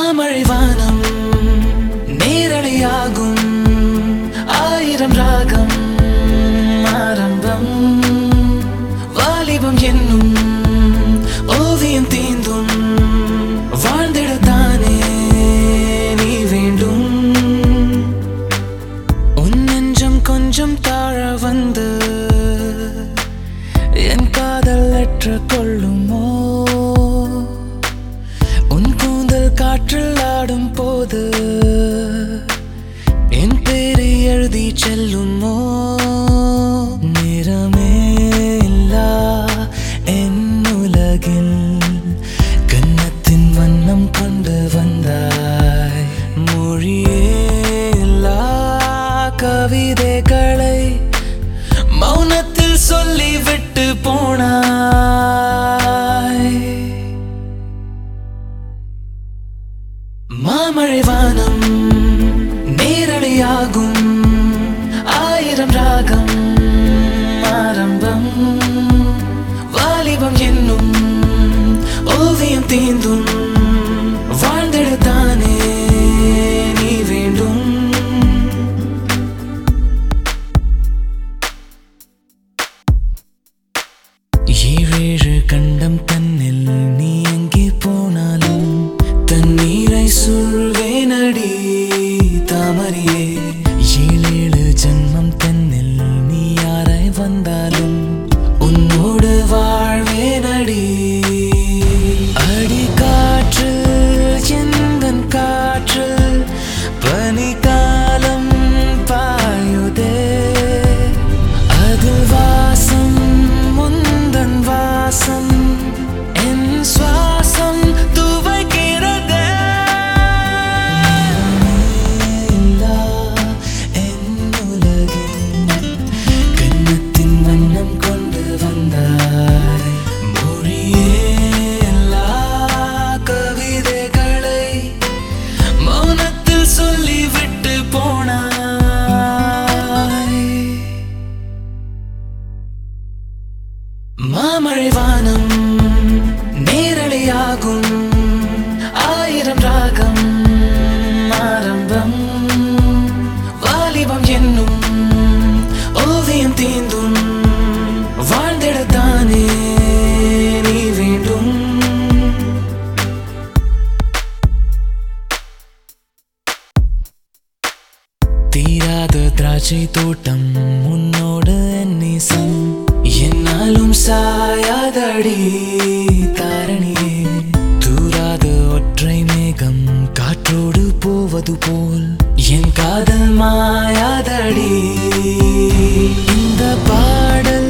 மாமழை வானம் நேரலையாகும் ஆயிரம் ராகம் ஆரம்பம் வாலிபம் என்னும் ஓவியம் தீந்தும் வாழ்ந்திடத்தானே நீ வேண்டும் உன் நெஞ்சம் கொஞ்சம் தாழ வந்து என் காதல் அற்ற கொள்ளுமோ உன் கூந்தல் காற்றில் ஆடும் போது என் பேரை எழுதி செல்லுமோ நிறமே இல்லா என் உலகில் கன்னத்தின் வண்ணம் கொண்டு வந்தாய் மொழியே இல்லா கவிதைகளை மௌனத்தில் சொல்லிவிட்டு போனாய் மாமழை வானம் நேரலையாகும் ஆயிரம் ராகம் ஆரம்பம் வாலிபம் என்னும் ஓவியம் தீந்தும் வாழ்ந்திடத்தானே நீ வேண்டும் ஏழேழு கண்டம் தன்னில் நீ எங்கே போனாலும் தண்ணீரை சொல்வேனடி தாமரையே ஏழேழு ஜன்மம் தன்னில் நீ யாராய் வந்தாலும் உன்னோடு வாழ்வேனடி அடி காற்றில் எந்தன் காற்றில் பனிக்காலம் பாயுதே அதில் வாசம் முந்தன் வாசம் என் சுவாசம் துவைக்கிறதே இல்லா என் உலகில் கன்னத்தின் வண்ணம் கொண்டு வந்தாய் மொழியே இல்லா கவிதைகளை மௌனத்தில் சொல்லிவிட்டு போனாய் மாமழை வானம் நேரலையாகும் ஆயிரம் ராகம் ஆரம்பம் வாலிபம் என்னும் ஓவியம் தீந்தும் வாழ்ந்திடத்தானே நீ வேண்டும் தீராத திராட்சை தோட்டம் உன்னோடு நேசம் என்னாலும் சாயாதடி தாரணியே தூராத ஒற்றை மேகம் காற்றோடு போவது போல் என் காதல் மாயாதடி இந்த பாடல்